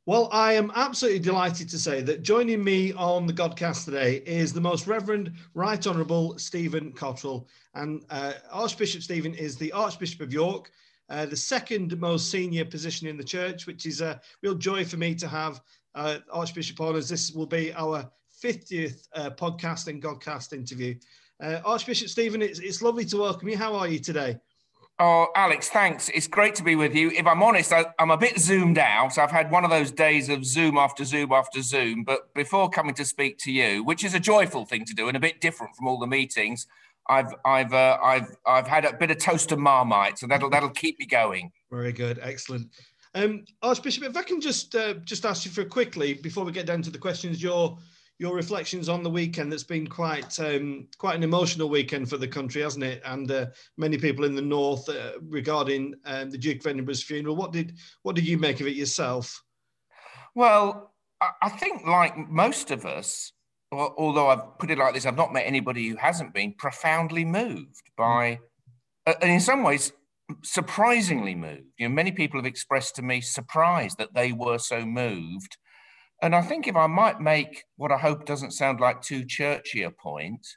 Well, I am absolutely delighted to say that joining me on the Godcast today is the Most Reverend Right Honourable Stephen Cottrell. And Archbishop Stephen is the Archbishop of York, the second most senior position in the church, which is a real joy for me to have Archbishop on, as this will be our 50th podcast and Godcast interview. Archbishop Stephen, it's lovely to welcome you. How are you today? Oh, Alex, thanks. It's great to be with you. If I'm honest, I'm a bit zoomed out. I've had one of those days of Zoom after Zoom after Zoom. But before coming to speak to you, which is a joyful thing to do and a bit different from all the meetings, I've had a bit of toast and Marmite, so that'll keep me going. Very good, excellent. Archbishop, if I can just ask you for quickly before we get down to the questions, your reflections on the weekend. That's been quite an emotional weekend for the country, hasn't it? And many people in the north regarding the Duke of Edinburgh's funeral. What did you make of it yourself? Well, I think like most of us, although I've put it like this, I've not met anybody who hasn't been profoundly moved by, and in some ways, surprisingly moved. You know, many people have expressed to me surprise that they were so moved. And I think if I might make what I hope doesn't sound like too churchy a point,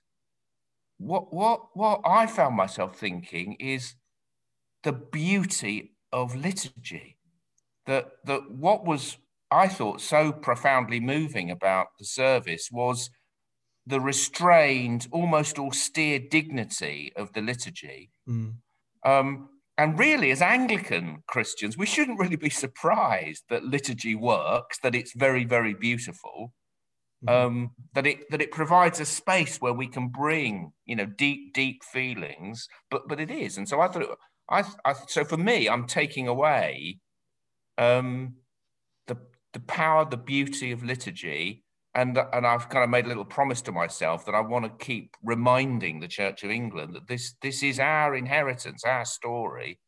what I found myself thinking is the beauty of liturgy. That what was, I thought, so profoundly moving about the service was the restrained, almost austere dignity of the liturgy. And really, as Anglican Christians, we shouldn't really be surprised that liturgy works, that it's very, very beautiful, that it provides a space where we can bring, deep, deep feelings. But it is, and so I thought, so for me, I'm taking away the power, the beauty of liturgy. And I've kind of made a little promise to myself that I want to keep reminding the Church of England that this is our inheritance, our story.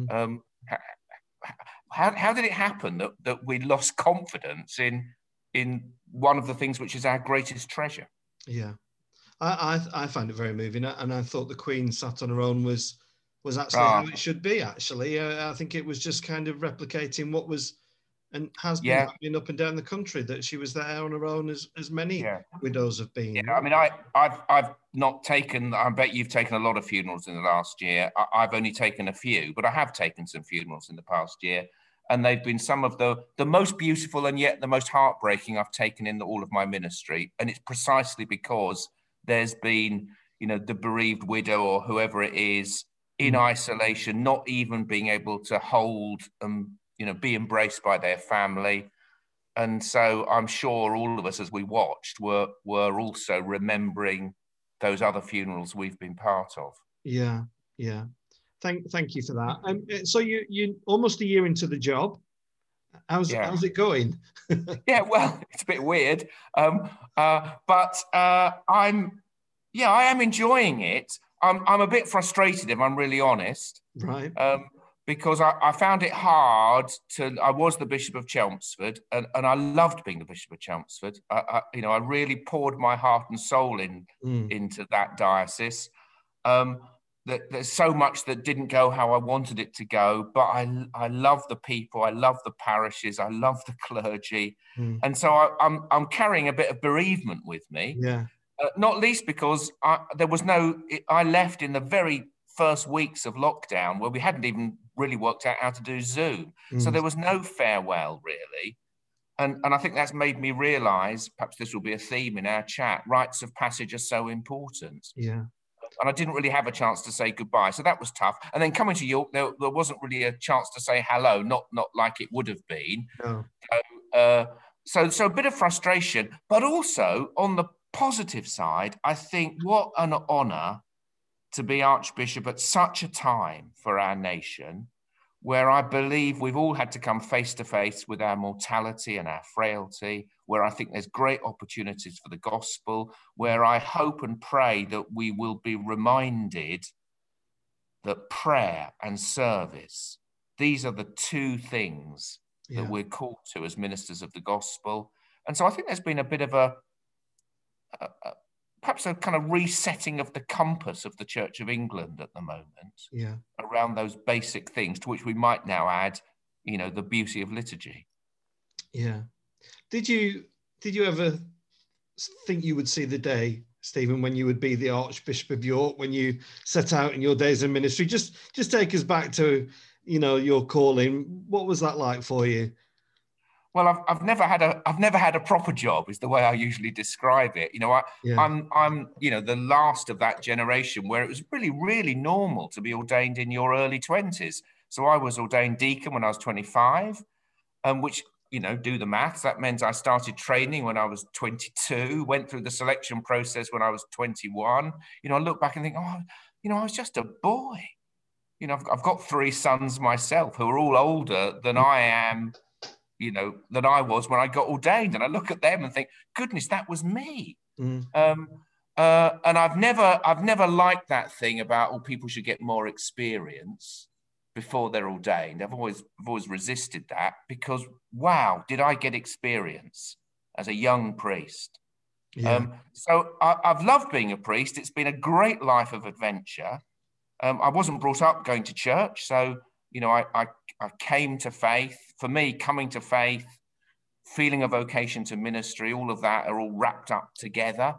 How did it happen that we lost confidence in one of the things which is our greatest treasure? Yeah, I find it very moving, and I thought the Queen sat on her own was actually how it should be. Actually, I think it was just kind of replicating what was and has been happening up and down the country, that she was there on her own as many widows have been. Yeah, I mean, I've not taken, I bet you've taken a lot of funerals in the last year. I've only taken a few, but I have taken some funerals in the past year. And they've been some of the most beautiful and yet the most heartbreaking I've taken in all of my ministry. And it's precisely because there's been, the bereaved widow or whoever it is in isolation, not even being able to hold be embraced by their family. And so I'm sure all of us, as we watched, were also remembering those other funerals we've been part of. Yeah. Thank you for that. So you almost a year into the job. How's it going? Yeah, well, it's a bit weird, but I am enjoying it. I'm a bit frustrated, if I'm really honest. Right. Because I found it hard I was the Bishop of Chelmsford, and I loved being the Bishop of Chelmsford. I really poured my heart and soul into that diocese. There's so much that didn't go how I wanted it to go, but I love the people, I love the parishes, I love the clergy. And so I'm carrying a bit of bereavement with me. Yeah. Not least because I left in the very first weeks of lockdown where we hadn't even really worked out how to do Zoom. So there was no farewell, really. And I think that's made me realise, perhaps this will be a theme in our chat, rites of passage are so important. Yeah. And I didn't really have a chance to say goodbye. So that was tough. And then coming to York, there wasn't really a chance to say hello, not like it would have been. No. So a bit of frustration. But also, on the positive side, I think what an honour to be Archbishop at such a time for our nation, where I believe we've all had to come face to face with our mortality and our frailty, where I think there's great opportunities for the gospel, where I hope and pray that we will be reminded that prayer and service, these are the two things that we're called to as ministers of the gospel. And so I think there's been a bit of perhaps a kind of resetting of the compass of the Church of England at the moment around those basic things, to which we might now add, the beauty of liturgy. Yeah. Did you ever think you would see the day, Stephen, when you would be the Archbishop of York, when you set out in your days of ministry? Just take us back to, your calling. What was that like for you? Well, I've never had a proper job, is the way I usually describe it. I'm the last of that generation where it was really, really normal to be ordained in your early 20s. So I was ordained deacon when I was 25, which, do the maths. That meant I started training when I was 22, went through the selection process when I was 21. I look back and think, I was just a boy. I've got 3 sons myself who are all older than I am, than I was when I got ordained. And I look at them and think, goodness, that was me. And I've never liked that thing about, people should get more experience before they're ordained. I've always resisted that, because, wow, did I get experience as a young priest. Yeah. So I've loved being a priest. It's been a great life of adventure. I wasn't brought up going to church, so I came to faith. For me, coming to faith, feeling a vocation to ministry, all of that are all wrapped up together.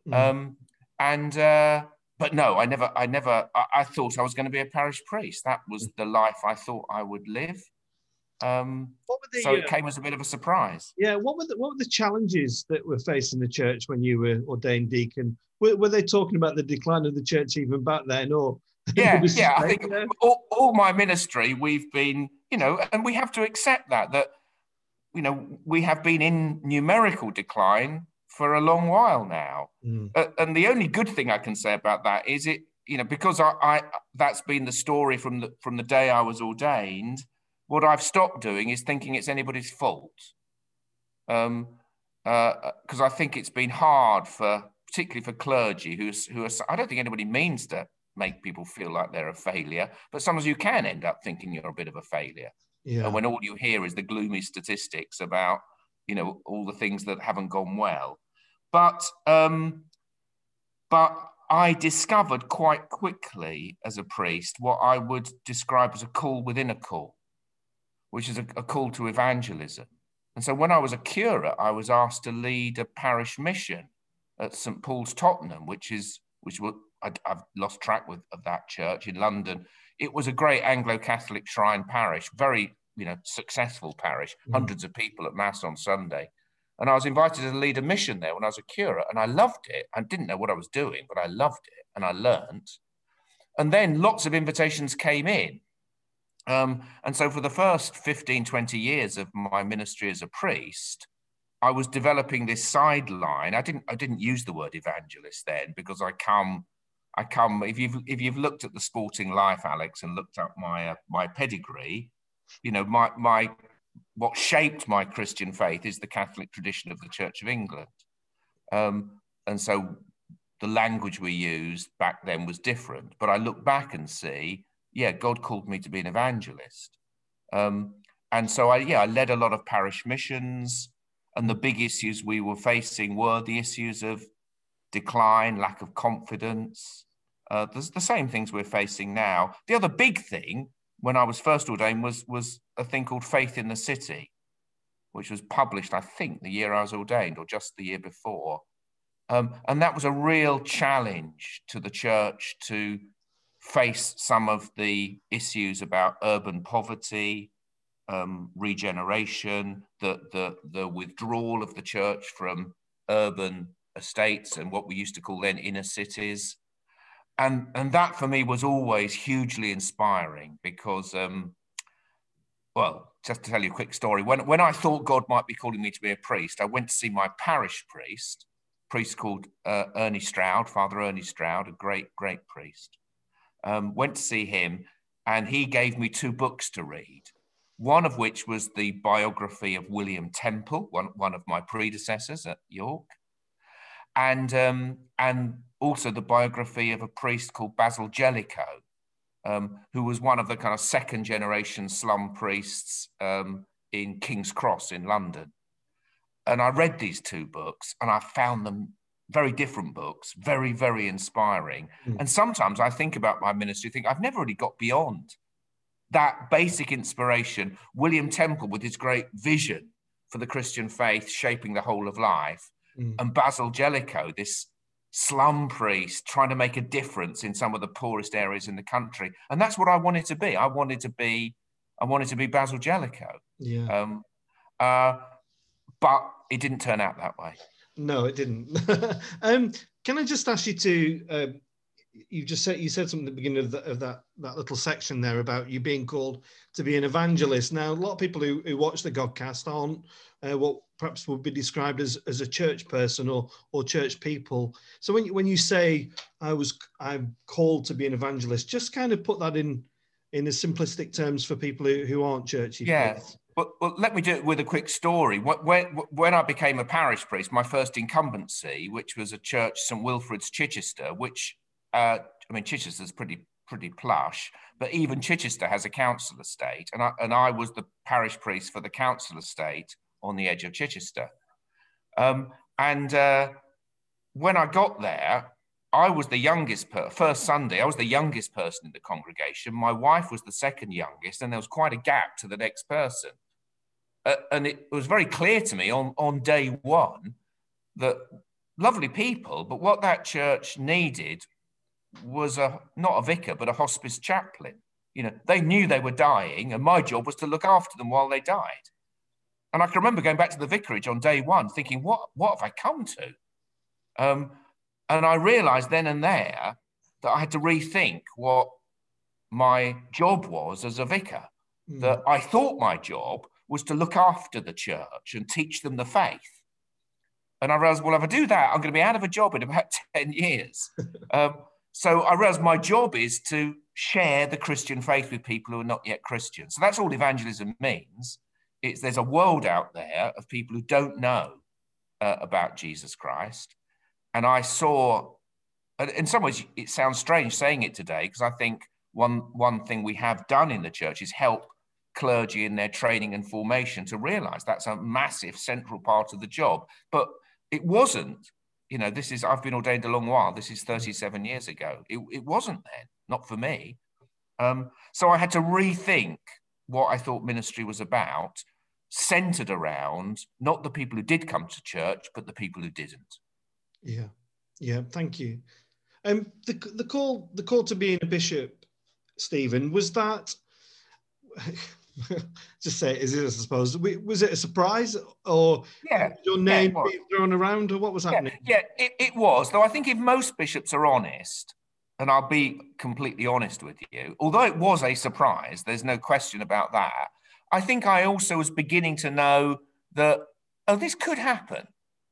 But no, I thought I was going to be a parish priest. That was the life I thought I would live. So it came as a bit of a surprise. Yeah. What were the challenges that were facing the church when you were ordained deacon? Were they talking about the decline of the church even back then, or? Yeah. I think all my ministry, we've been, and we have to accept that we have been in numerical decline for a long while now. And the only good thing I can say about that is because I that's been the story from the day I was ordained. What I've stopped doing is thinking it's anybody's fault. Because I think it's been hard particularly for clergy who are, I don't think anybody means to make people feel like they're a failure, but sometimes you can end up thinking you're a bit of a failure. Yeah. When all you hear is the gloomy statistics about, all the things that haven't gone well. But I discovered quite quickly as a priest what I would describe as a call within a call, which is a call to evangelism. And so when I was a curate, I was asked to lead a parish mission at St. Paul's, Tottenham, I've lost track of that church in London. It was a great Anglo-Catholic shrine parish, very, successful parish, hundreds of people at Mass on Sunday. And I was invited to lead a mission there when I was a curate, and I loved it. I didn't know what I was doing, but I loved it, and I learned. And then lots of invitations came in. And so for the first 15, 20 years of my ministry as a priest, I was developing this sideline. I didn't use the word evangelist then, because I come. If you've looked at the Sporting Life, Alex, and looked up my pedigree, what shaped my Christian faith is the Catholic tradition of the Church of England, and so the language we used back then was different. But I look back and see, God called me to be an evangelist, and so I led a lot of parish missions. And the big issues we were facing were the issues of decline, lack of confidence. There's the same things we're facing now. The other big thing when I was first ordained was a thing called Faith in the City, which was published, I think, the year I was ordained or just the year before. And that was a real challenge to the church to face some of the issues about urban poverty, regeneration, the withdrawal of the church from urban estates and what we used to call then inner cities. And that for me was always hugely inspiring because, just to tell you a quick story, when I thought God might be calling me to be a priest, I went to see my parish priest called Ernie Stroud, Father Ernie Stroud, a great, great priest. Went to see him, and he gave me 2 books to read. One of which was the biography of William Temple, one of my predecessors at York, and also the biography of a priest called Basil Jellicoe, who was one of the kind of second generation slum priests in King's Cross in London. And I read these 2 books, and I found them very different books, very, very inspiring. And sometimes I think about my ministry, think I've never really got beyond that basic inspiration. William Temple with his great vision for the Christian faith shaping the whole of life, and Basil Jellicoe, this slum priest trying to make a difference in some of the poorest areas in the country. And that's what I wanted to be. I wanted to be Basil Jellicoe. Yeah. But it didn't turn out that way. No, it didn't. Can I just ask you to? You said something at the beginning of that little section there about you being called to be an evangelist. Now, a lot of people who watch the Godcast aren't what perhaps would be described as a church person or church people. So when you say I'm called to be an evangelist, just kind of put that in as simplistic terms for people who aren't churchy. Yeah. Well, let me do it with a quick story. When I became a parish priest, my first incumbency, which was a church, St Wilfrid's, Chichester, which Chichester's pretty plush, but even Chichester has a council estate, and I was the parish priest for the council estate on the edge of Chichester. When I got there, I was the youngest first Sunday. I was the youngest person in the congregation. My wife was the second youngest, and there was quite a gap to the next person. And it was very clear to me on day one that lovely people, but what that church needed was not a vicar, but a hospice chaplain. They knew they were dying, and my job was to look after them while they died. And I can remember going back to the vicarage on day one thinking, what have I come to? And I realized then and there that I had to rethink what my job was as a vicar. That I thought my job was to look after the church and teach them the faith. And I realized, well, if I do that, I'm going to be out of a job in about 10 years. So I realized my job is to share the Christian faith with people who are not yet Christian. So that's all evangelism means. There's a world out there of people who don't know about Jesus Christ. And I saw, in some ways, it sounds strange saying it today, because I think one thing we have done in the church is help clergy in their training and formation to realize that's a massive central part of the job. But it wasn't, I've been ordained a long while. This is 37 years ago. It wasn't then, not for me. So I had to rethink what I thought ministry was about, centered around not the people who did come to church, but the people who didn't. Yeah. Thank you. The call to being a bishop, Stephen, was that? Just say, is it? I suppose was it a surprise, or your name being thrown around, or what was happening? Yeah, it was. Though I think if most bishops are honest, and I'll be completely honest with you, although it was a surprise, there's no question about that. I think I also was beginning to know that this could happen,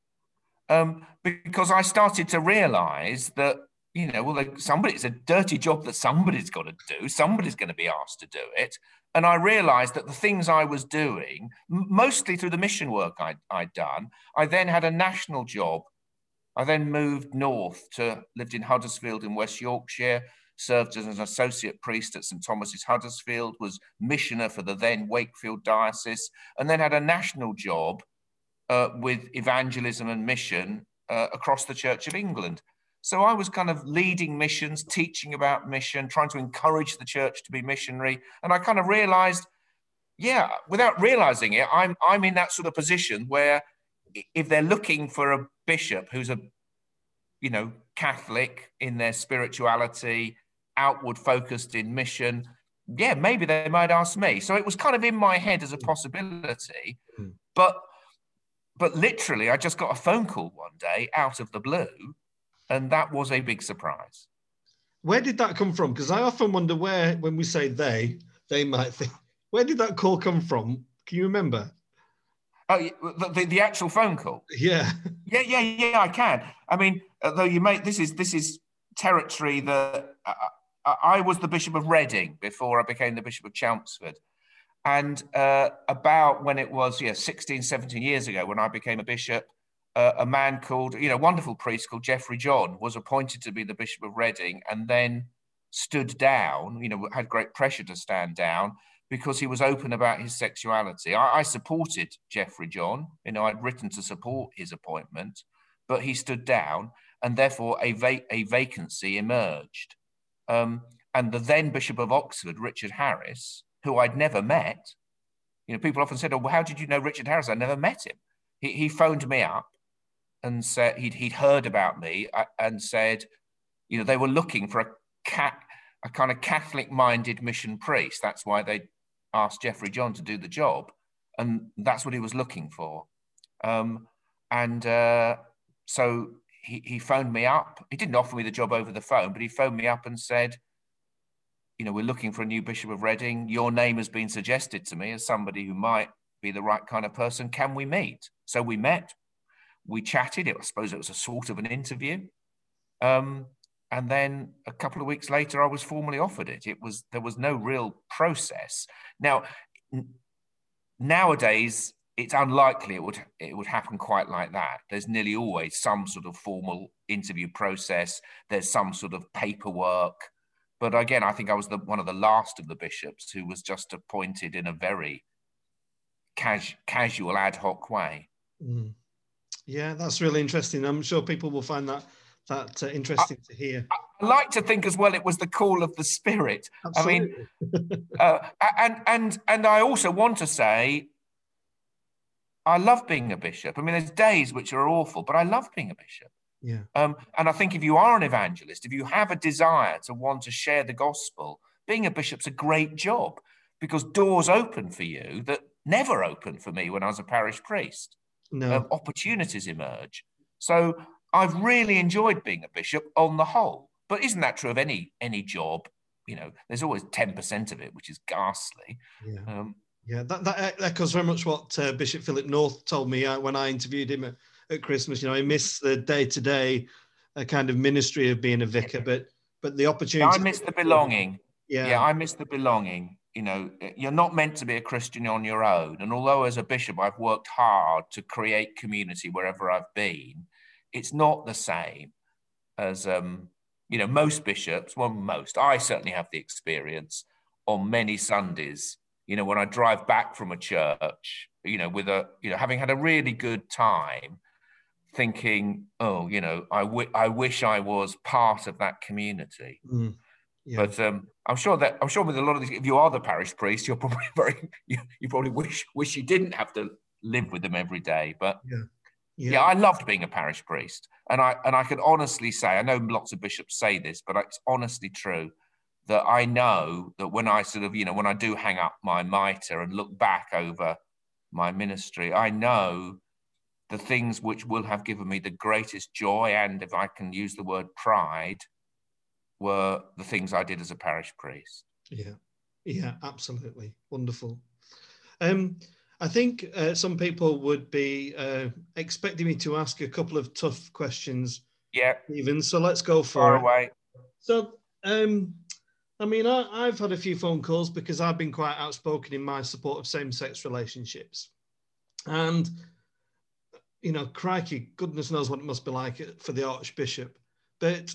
because I started to realise that it's a dirty job that somebody's got to do. Somebody's going to be asked to do it. And I realized that the things I was doing, mostly through the mission work I'd done, I then had a national job. I then moved north lived in Huddersfield in West Yorkshire, served as an associate priest at St Thomas's Huddersfield, was missioner for the then Wakefield diocese, and then had a national job with evangelism and mission across the Church of England. So I was kind of leading missions, teaching about mission, trying to encourage the church to be missionary. And I kind of realized, without realizing it, I'm in that sort of position where if they're looking for a bishop who's a, Catholic in their spirituality, outward focused in mission, maybe they might ask me. So it was kind of in my head as a possibility. But literally, I just got a phone call one day out of the blue. And that was a big surprise. Where did that come from? Because I often wonder when we say they might think, where did that call come from? Can you remember? Oh, the actual phone call? Yeah. Yeah, I can. I mean, though this is territory that I was the Bishop of Reading before I became the Bishop of Chelmsford. And about when it was, 16, 17 years ago, when I became a bishop, a man called, wonderful priest called Geoffrey John was appointed to be the Bishop of Reading, and then stood down, had great pressure to stand down because he was open about his sexuality. I supported Geoffrey John, I'd written to support his appointment, but he stood down, and therefore a vacancy emerged. And the then Bishop of Oxford, Richard Harris, who I'd never met, people often said, "Oh, well, how did you know Richard Harris?" I never met him. He phoned me up and said he'd heard about me and said, they were looking for a kind of Catholic-minded mission priest. That's why they asked Jeffrey John to do the job, and that's what he was looking for. So he phoned me up. He didn't offer me the job over the phone, but he phoned me up and said, we're looking for a new Bishop of Reading. Your name has been suggested to me as somebody who might be the right kind of person. Can we meet? So we met. We chatted. I suppose it was a sort of an interview. And then a couple of weeks later, I was formally offered it. There was no real process. Now, nowadays, it's unlikely it would happen quite like that. There's nearly always some sort of formal interview process. There's some sort of paperwork. But again, I think I was one of the last of the bishops who was just appointed in a very casual, ad hoc way. Mm. Yeah, that's really interesting. I'm sure people will find that interesting to hear. I like to think as well it was the call of the Spirit. Absolutely. I mean, and I also want to say, I love being a bishop. I mean, there's days which are awful, but I love being a bishop. Yeah. And I think if you are an evangelist, if you have a desire to want to share the gospel, being a bishop's a great job, because doors open for you that never opened for me when I was a parish priest. No. Opportunities emerge. So I've really enjoyed being a bishop on the whole. But isn't that true of any job? There's always 10% of it, which is ghastly. Yeah. Yeah, that echoes very much what Bishop Philip North told me when I interviewed him at Christmas. He missed the day-to-day kind of ministry of being a vicar, but the opportunity. I miss the belonging. Yeah, I miss the belonging. You're not meant to be a Christian on your own. And although as a bishop, I've worked hard to create community wherever I've been, it's not the same as, most bishops. Well, I certainly have the experience on many Sundays, when I drive back from a church, with having had a really good time, thinking, oh, I wish I was part of that community. Mm. Yeah. But I'm sure with a lot of these, if you are the parish priest, you're probably you probably wish you didn't have to live with them every day. But yeah, I loved being a parish priest, and I can honestly say, I know lots of bishops say this, but it's honestly true that I know that when I when I do hang up my mitre and look back over my ministry, I know the things which will have given me the greatest joy, and if I can use the word pride, were the things I did as a parish priest. Yeah, absolutely. Wonderful. I think some people would be expecting me to ask a couple of tough questions. Yeah. Even so, let's go for it. Away. So, I mean, I've had a few phone calls because I've been quite outspoken in my support of same-sex relationships. And, crikey, goodness knows what it must be like for the Archbishop. But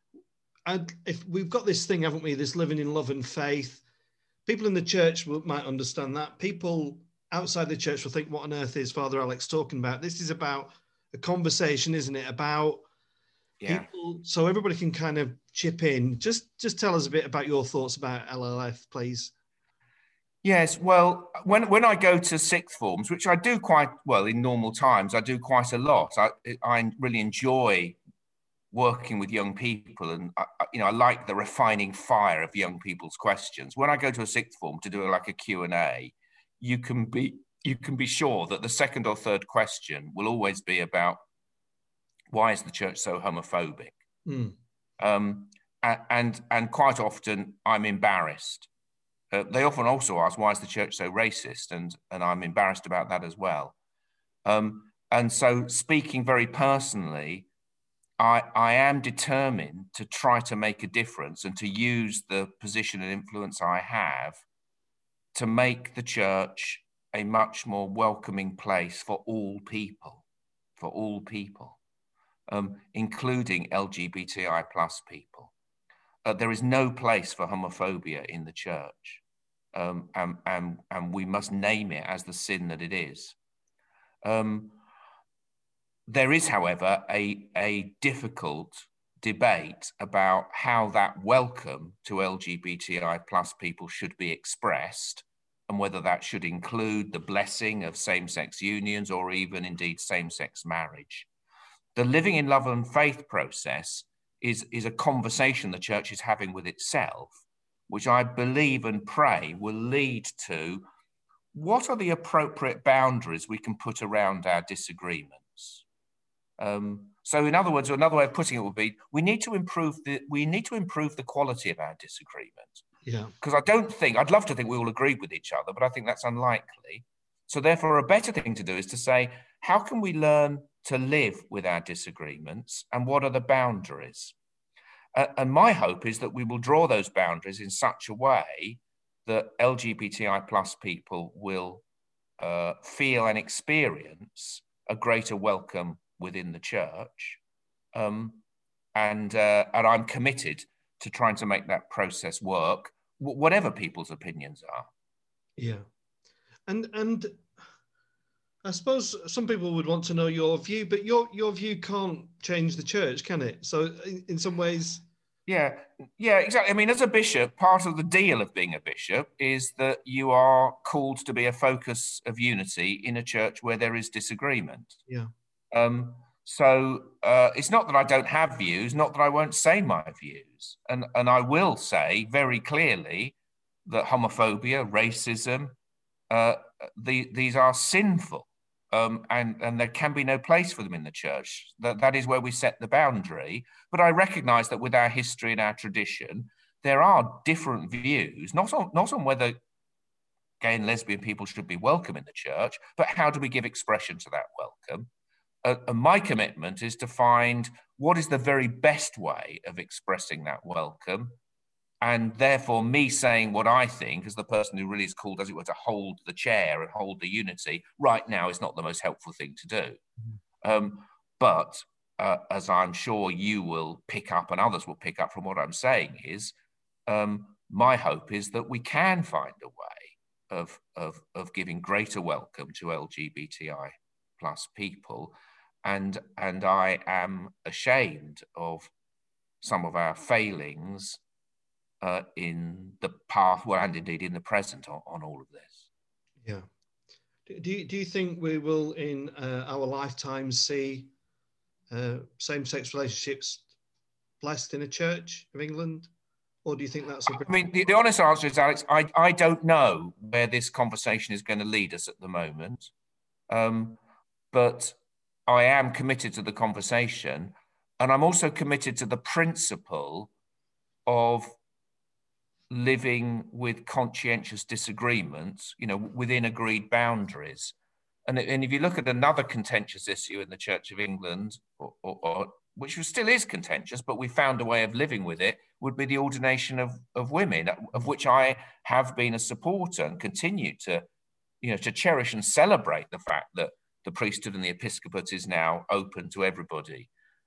if we've got this thing, haven't we, this living in love and faith, people in the church might understand that. People outside the church will think, what on earth is Father Alex talking about? This is about a conversation, isn't it? About people, so everybody can kind of chip in. Just tell us a bit about your thoughts about LLF, please. Yes, well, when I go to sixth forms, which I do quite well in normal times, I do quite a lot. I really enjoy working with young people, and I like the refining fire of young people's questions. When I go to a sixth form to do like a Q&A, you can be sure that the second or third question will always be about, why is the church so homophobic? And quite often I'm embarrassed. They often also ask, why is the church so racist? And I'm embarrassed about that as well. And so, speaking very personally, I am determined to try to make a difference and to use the position and influence I have to make the church a much more welcoming place for all people, including LGBTI plus people. There is no place for homophobia in the church, and we must name it as the sin that it is. There is, however, a difficult debate about how that welcome to LGBTI plus people should be expressed and whether that should include the blessing of same-sex unions or even indeed same-sex marriage. The living in love and faith process is a conversation the church is having with itself, which I believe and pray will lead to what are the appropriate boundaries we can put around our disagreements. So in other words, another way of putting it would be, we need to improve the quality of our disagreement. Yeah. Because I'd love to think we all agree with each other, but I think that's unlikely. So therefore, a better thing to do is to say, how can we learn to live with our disagreements, and what are the boundaries? And my hope is that we will draw those boundaries in such a way that LGBTI plus people will feel and experience a greater welcome within the church. And I'm committed to trying to make that process work, whatever people's opinions are. Yeah. And I suppose some people would want to know your view, but your view can't change the church, can it? So in some ways... Yeah, exactly. I mean, as a bishop, part of the deal of being a bishop is that you are called to be a focus of unity in a church where there is disagreement. Yeah. So it's not that I don't have views, not that I won't say my views. And I will say very clearly that homophobia, racism, these are sinful. And there can be no place for them in the church. That is where we set the boundary. But I recognize that with our history and our tradition, there are different views, not on whether gay and lesbian people should be welcome in the church, but how do we give expression to that welcome? And my commitment is to find what is the very best way of expressing that welcome. And therefore, me saying what I think as the person who really is called, as it were, to hold the chair and hold the unity right now is not the most helpful thing to do. But as I'm sure you will pick up and others will pick up from what I'm saying is, my hope is that we can find a way of giving greater welcome to LGBTI plus people. And I am ashamed of some of our failings in the past, well, and indeed in the present on all of this. Yeah. Do you think we will in our lifetime see same-sex relationships blessed in a church of England? Or do you think that's I mean, the honest answer is, Alex, I don't know where this conversation is going to lead us at the moment. But I am committed to the conversation. And I'm also committed to the principle of living with conscientious disagreements, within agreed boundaries. And if you look at another contentious issue in the Church of England, or which still is contentious, but we found a way of living with it, would be the ordination of women, of which I have been a supporter and continue to cherish and celebrate the fact that the priesthood and the episcopate is now open to everybody.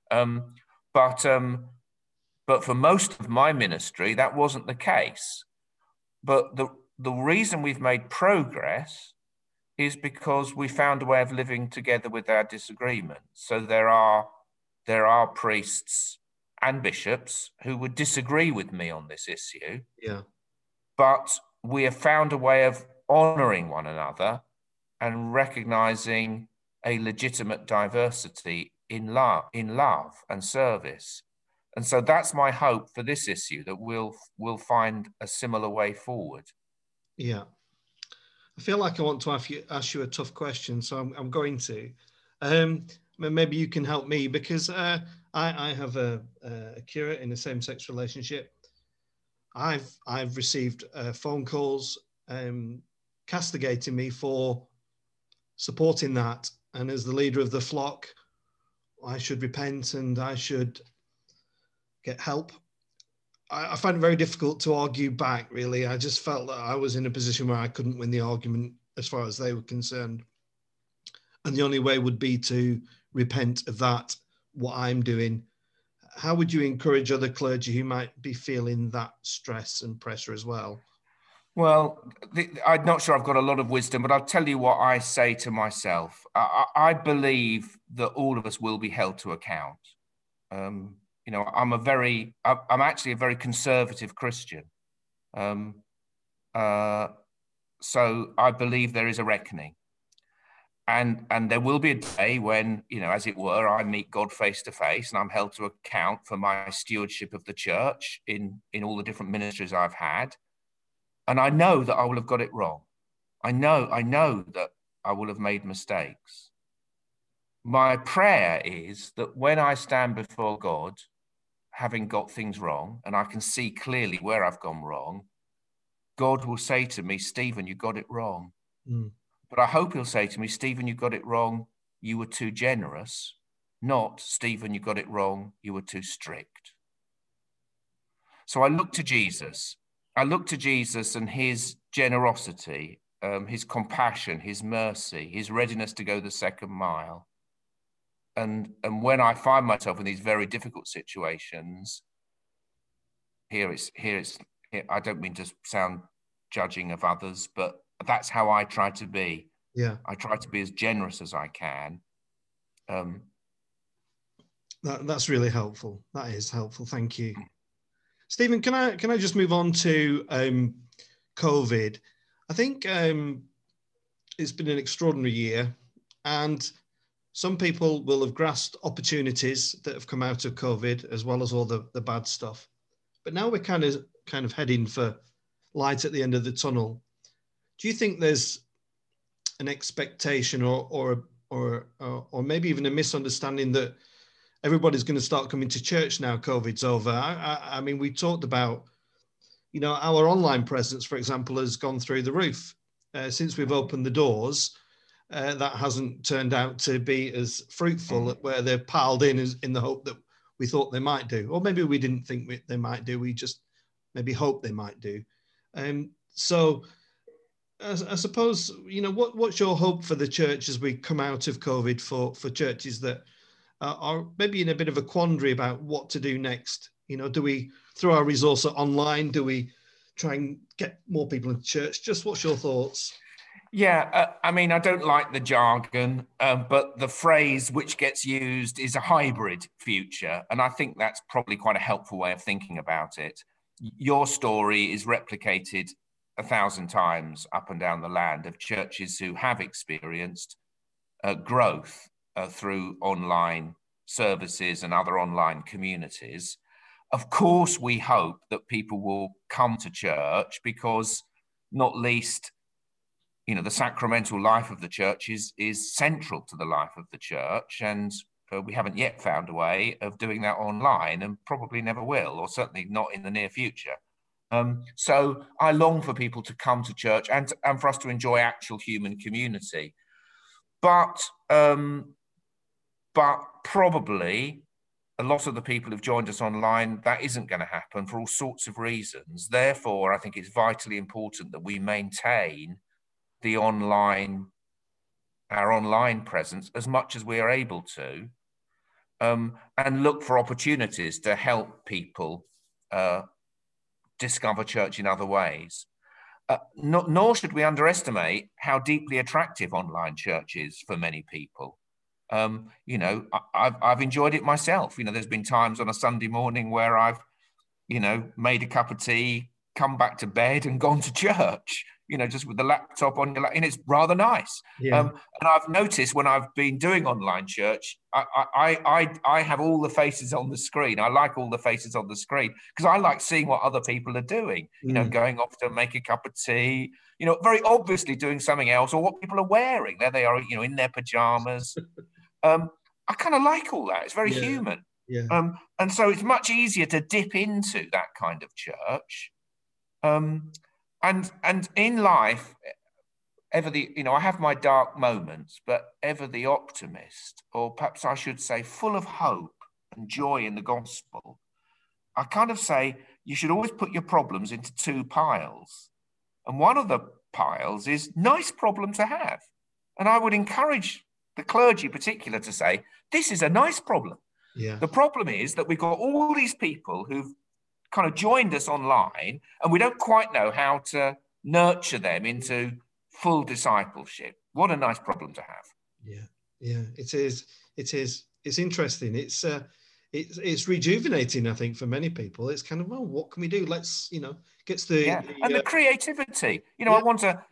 But for most of my ministry, that wasn't the case. But the reason we've made progress is because we found a way of living together with our disagreements. So there are priests and bishops who would disagree with me on this issue. Yeah. But we have found a way of honoring one another and recognizing a legitimate diversity in love and service. And so that's my hope for this issue, that we'll find a similar way forward. Yeah. I feel like I want to ask you a tough question, so I'm going to. Maybe you can help me, because I have a curate in a same-sex relationship. I've received phone calls castigating me for supporting that, and as the leader of the flock, I should repent and I should get help. I find it very difficult to argue back, really. I just felt that I was in a position where I couldn't win the argument as far as they were concerned. And the only way would be to repent of that, what I'm doing. How would you encourage other clergy who might be feeling that stress and pressure as well? Well, I'm not sure I've got a lot of wisdom, but I'll tell you what I say to myself. I believe that all of us will be held to account. I'm actually a very conservative Christian. So I believe there is a reckoning. And there will be a day when, as it were, I meet God face to face and I'm held to account for my stewardship of the church in all the different ministries I've had. And I know that I will have got it wrong. I know that I will have made mistakes. My prayer is that when I stand before God, having got things wrong, and I can see clearly where I've gone wrong, God will say to me, Stephen, you got it wrong. Mm. But I hope he'll say to me, Stephen, you got it wrong. You were too generous. Not, Stephen, you got it wrong. You were too strict. So I look to Jesus. I look to Jesus and his generosity, his compassion, his mercy, his readiness to go the second mile. And when I find myself in these very difficult situations, here I don't mean to sound judging of others, but that's how I try to be. Yeah. I try to be as generous as I can. That's really helpful. That is helpful. Thank you. Stephen, can I just move on to COVID? I think it's been an extraordinary year, and some people will have grasped opportunities that have come out of COVID, as well as all the bad stuff. But now we're kind of heading for light at the end of the tunnel. Do you think there's an expectation or maybe even a misunderstanding that everybody's going to start coming to church now COVID's over? I mean, we talked about, our online presence, for example, has gone through the roof since we've opened the doors. That hasn't turned out to be as fruitful, where they're piled in the hope that we thought they might do, or maybe we didn't think they might do. We just maybe hoped they might do. So I suppose, what's your hope for the church as we come out of COVID for churches that are maybe in a bit of a quandary about what to do next? Do we throw our resource online? Do we try and get more people into church? Just what's your thoughts? Yeah, I mean, I don't like the jargon, but the phrase which gets used is a hybrid future. And I think that's probably quite a helpful way of thinking about it. Your story is replicated 1,000 times up and down the land of churches who have experienced growth through online services and other online communities. Of course, we hope that people will come to church because, not least, the sacramental life of the church is central to the life of the church. And we haven't yet found a way of doing that online, and probably never will, or certainly not in the near future. So I long for people to come to church and for us to enjoy actual human community. But probably a lot of the people who've joined us online, that isn't going to happen for all sorts of reasons. Therefore, I think it's vitally important that we maintain our online presence as much as we are able to, and look for opportunities to help people discover church in other ways. Nor should we underestimate how deeply attractive online church is for many people. I've enjoyed it myself. There's been times on a Sunday morning where I've, made a cup of tea, come back to bed and gone to church, just with the laptop on your lap, and it's rather nice. Yeah. And I've noticed when I've been doing online church, I have all the faces on the screen. I like all the faces on the screen because I like seeing what other people are doing, going off to make a cup of tea, very obviously doing something else, or what people are wearing. There they are, in their pajamas. I kind of like all that. It's very human. Yeah. And so it's much easier to dip into that kind of church. And in life, I have my dark moments, but ever the optimist, or perhaps I should say full of hope and joy in the gospel. I kind of say you should always put your problems into two piles. And one of the piles is nice problem to have. And I would encourage the clergy in particular to say, this is a nice problem. Yeah. The problem is that we've got all these people who've kind of joined us online, and we don't quite know how to nurture them into full discipleship. What a nice problem to have. Yeah, it is. It's interesting. it's rejuvenating, I think, for many people. It's kind of, well, what can we do? Let's, gets the, and the creativity. yeah. I want to,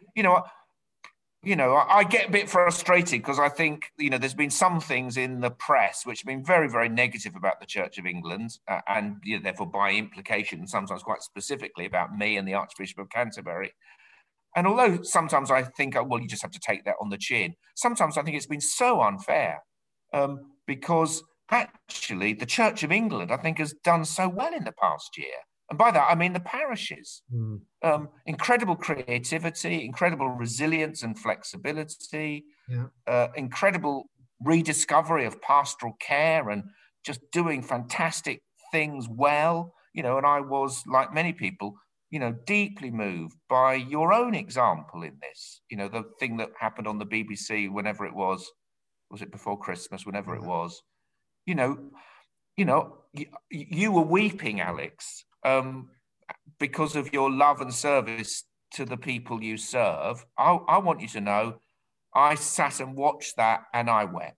I get a bit frustrated because I think, there's been some things in the press which have been very, very negative about the Church of England and therefore by implication, sometimes quite specifically about me and the Archbishop of Canterbury. And although sometimes I think, well, you just have to take that on the chin, sometimes I think it's been so unfair because actually the Church of England, I think, has done so well in the past year. And by that, I mean the parishes. Incredible creativity, incredible resilience and flexibility, incredible rediscovery of pastoral care and just doing fantastic things well. And I was, like many people, deeply moved by your own example in this. The thing that happened on the BBC, whenever it was it before Christmas, whenever it was, you were weeping, Alex, because of your love and service to the people you serve. I want you to know, I sat and watched that and I wept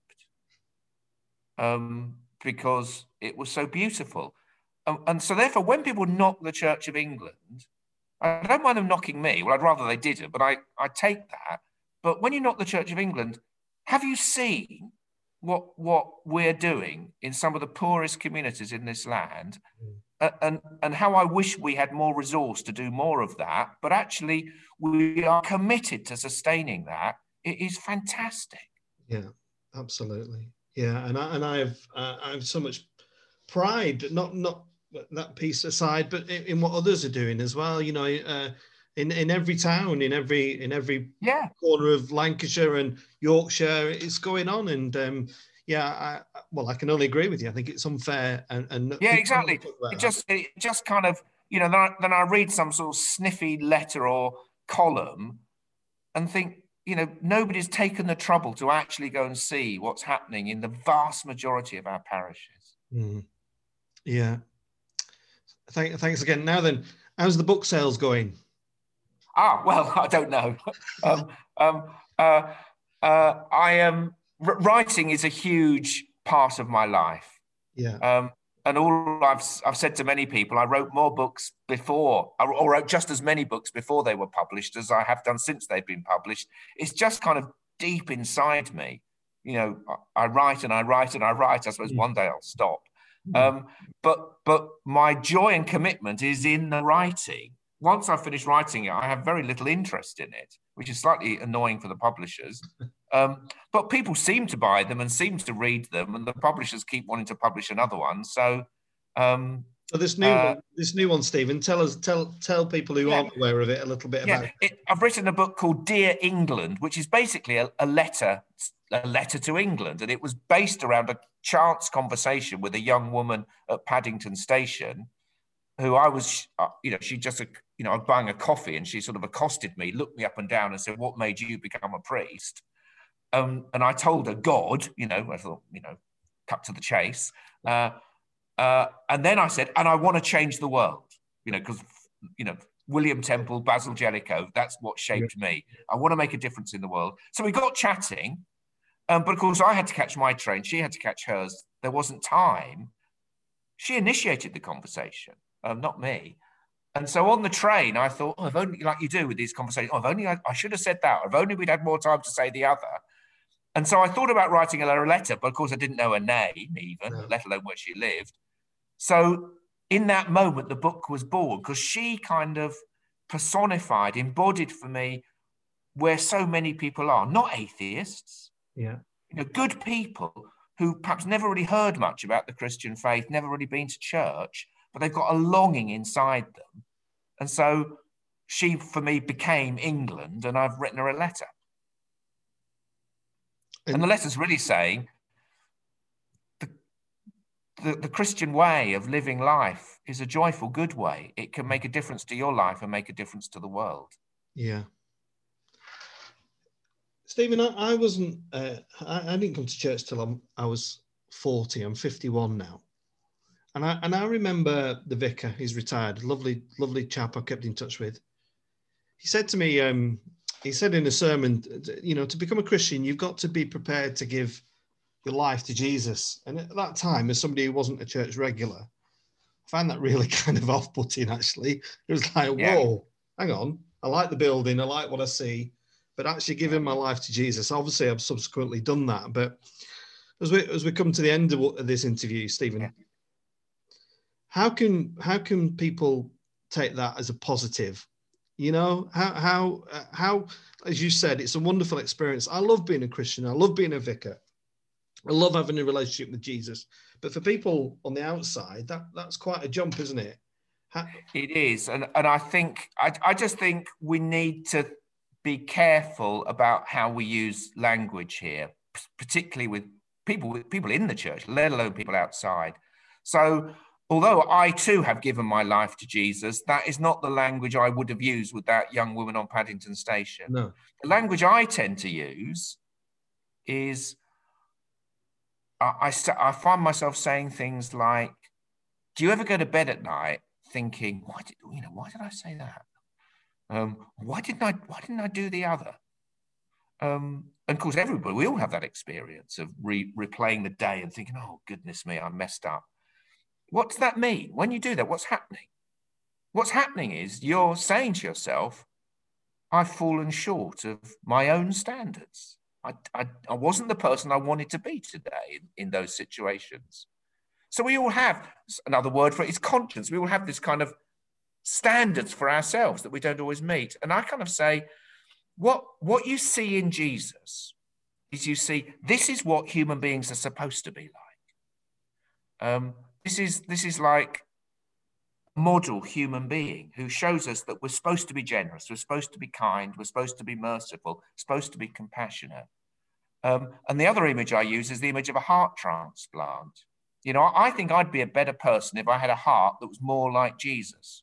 because it was so beautiful. And so therefore, when people knock the Church of England, I don't mind them knocking me. Well, I'd rather they didn't, but I take that. But when you knock the Church of England, have you seen what we're doing in some of the poorest communities in this land? And how I wish we had more resource to do more of that, but actually we are committed to sustaining that. It is fantastic. Yeah, absolutely. Yeah, and I have so much pride, not that piece aside, but in what others are doing as well. In every town, in every corner of Lancashire and Yorkshire, it's going on, and I can only agree with you. I think it's unfair, and yeah, exactly. It just kind of, then I read some sort of sniffy letter or column, and think, nobody's taken the trouble to actually go and see what's happening in the vast majority of our parishes. Yeah. Thanks again. Now then, how's the book sales going? Well, I don't know. I am writing is a huge part of my life. Yeah. And all I've said to many people, I wrote more books before, or wrote just as many books before they were published as I have done since they've been published. It's just kind of deep inside me. I write and I write and I write. I suppose one day I'll stop. But my joy and commitment is in the writing. Once I finish writing it, I have very little interest in it, which is slightly annoying for the publishers. But people seem to buy them and seem to read them, and the publishers keep wanting to publish another one. So, this new one, Stephen, tell people who aren't aware of it a little bit about it. I've written a book called Dear England, which is basically a letter to England, and it was based around a chance conversation with a young woman at Paddington Station, who I was, she just, I was buying a coffee, and she sort of accosted me, looked me up and down, and said, "What made you become a priest?" And I told her God, I thought, cut to the chase. And then I said, and I want to change the world, because, William Temple, Basil Jellicoe, that's what shaped me. I want to make a difference in the world. So we got chatting, but of course I had to catch my train. She had to catch hers. There wasn't time. She initiated the conversation, not me. And so on the train, I thought, if only, like you do with these conversations, if only I should have said that. If only we'd had more time to say the other. And so I thought about writing her a letter, but of course I didn't know her name even, let alone where she lived. So in that moment, the book was born because she kind of personified, embodied for me where so many people are, not atheists, good people who perhaps never really heard much about the Christian faith, never really been to church, but they've got a longing inside them. And so she, for me, became England, and I've written her a letter. And the letter's really saying the Christian way of living life is a joyful, good way. It can make a difference to your life and make a difference to the world. Yeah. Stephen, I wasn't, I didn't come to church till I was 40. I'm 51 now. And I remember the vicar, he's retired, lovely chap I kept in touch with. He said to me, he said in a sermon, to become a Christian, you've got to be prepared to give your life to Jesus. And at that time, as somebody who wasn't a church regular, I found that really kind of off-putting, actually. It was like, whoa, hang on. I like the building. I like what I see. But actually giving my life to Jesus, obviously I've subsequently done that. But as we come to the end of this interview, Stephen, how can people take that as a positive? You know, how, as you said, it's a wonderful experience. I love being a Christian. I love being a vicar. I love having a relationship with Jesus. But for people on the outside, that's quite a jump, isn't it? It is. And I think, I just think we need to be careful about how we use language here, particularly with people in the church, let alone people outside. So although I too have given my life to Jesus, that is not the language I would have used with that young woman on Paddington Station. No. The language I tend to use is, I find myself saying things like, do you ever go to bed at night thinking, why did I say that? Why didn't I do the other? And of course, we all have that experience of replaying the day and thinking, oh, goodness me, I messed up. What does that mean? When you do that, what's happening? What's happening is you're saying to yourself, I've fallen short of my own standards. I wasn't the person I wanted to be today in those situations. So we all have, another word for it is conscience. We all have this kind of standards for ourselves that we don't always meet. And I kind of say, what you see in Jesus is, you see, this is what human beings are supposed to be like. This is like a model human being who shows us that we're supposed to be generous, we're supposed to be kind, we're supposed to be merciful, supposed to be compassionate. And the other image I use is the image of a heart transplant. You know, I think I'd be a better person if I had a heart that was more like Jesus.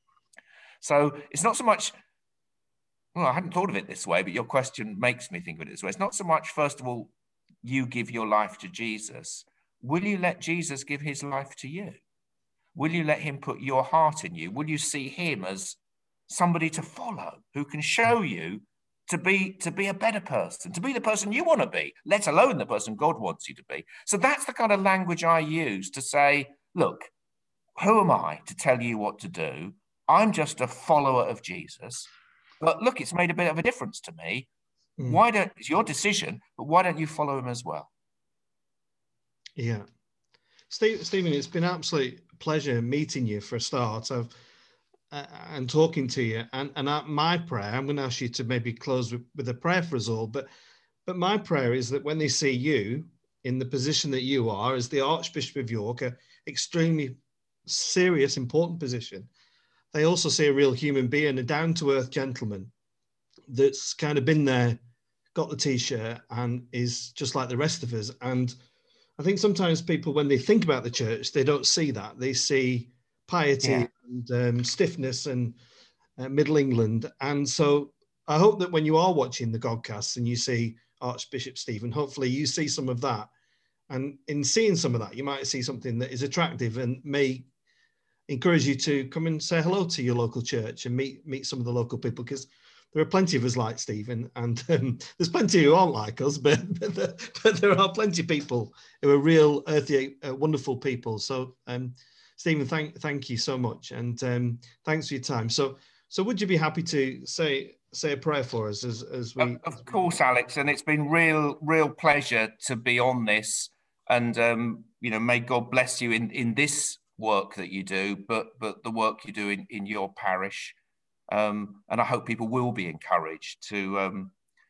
So it's not so much, well, I hadn't thought of it this way, but your question makes me think of it this way. It's not so much, first of all, you give your life to Jesus. Will you let Jesus give his life to you? Will you let him put your heart in you? Will you see him as somebody to follow, who can show you to be a better person, to be the person you want to be, let alone the person God wants you to be? So that's the kind of language I use to say, look, who am I to tell you what to do? I'm just a follower of Jesus. But look, it's made a bit of a difference to me. It's your decision, but why don't you follow him as well? Yeah. Stephen, it's been an absolute pleasure meeting you for a start and talking to you. And my prayer, I'm going to ask you to maybe close with a prayer for us all, but my prayer is that when they see you in the position that you are as the Archbishop of York, an extremely serious, important position, they also see a real human being, a down-to-earth gentleman that's kind of been there, got the T-shirt, and is just like the rest of us. And I think sometimes people, when they think about the church, they don't see that. They see piety and stiffness and Middle England. And so I hope that when you are watching the Godcasts and you see Archbishop Stephen, hopefully you see some of that. And in seeing some of that, you might see something that is attractive and may encourage you to come and say hello to your local church and meet some of the local people, because there are plenty of us like Stephen, and there's plenty who aren't like us, but there are plenty of people who are real earthy, wonderful people. So, Stephen, thank you so much, and thanks for your time. So would you be happy to say a prayer for us as we? Of course, Alex, and it's been real pleasure to be on this, and may God bless you in this work that you do, but the work you do in your parish. And I hope people will be encouraged to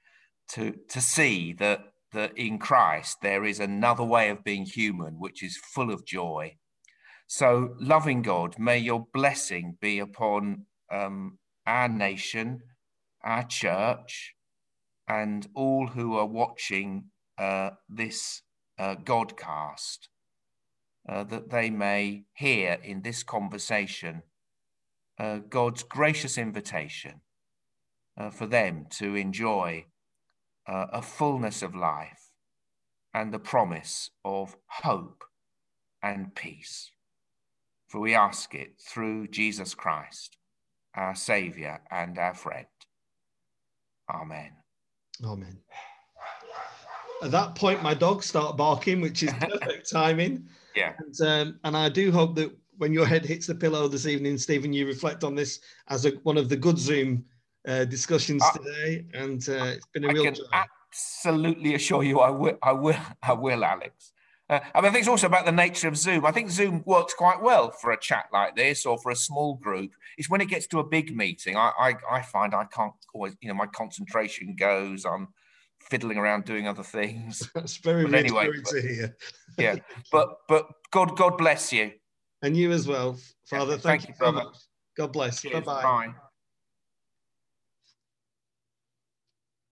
see that in Christ there is another way of being human, which is full of joy. So, loving God, may your blessing be upon our nation, our church, and all who are watching this Godcast, that they may hear in this conversation God's gracious invitation for them to enjoy a fullness of life and the promise of hope and peace. For we ask it through Jesus Christ, our Saviour and our friend. Amen. Amen. at that point, my dogs start barking, which is perfect timing. Yeah. And I do hope that when your head hits the pillow this evening, Stephen, you reflect on this as one of the good Zoom discussions today. And it's been a real joy. Absolutely assure you I will, Alex. I think it's also about the nature of Zoom. I think Zoom works quite well for a chat like this or for a small group. It's when it gets to a big meeting, I find I can't always, my concentration goes. I'm fiddling around doing other things. That's very reassuring to hear. Yeah, but God bless you. And you as well, Father. Thank you so much. God bless. Cheers. Bye-bye. Bye.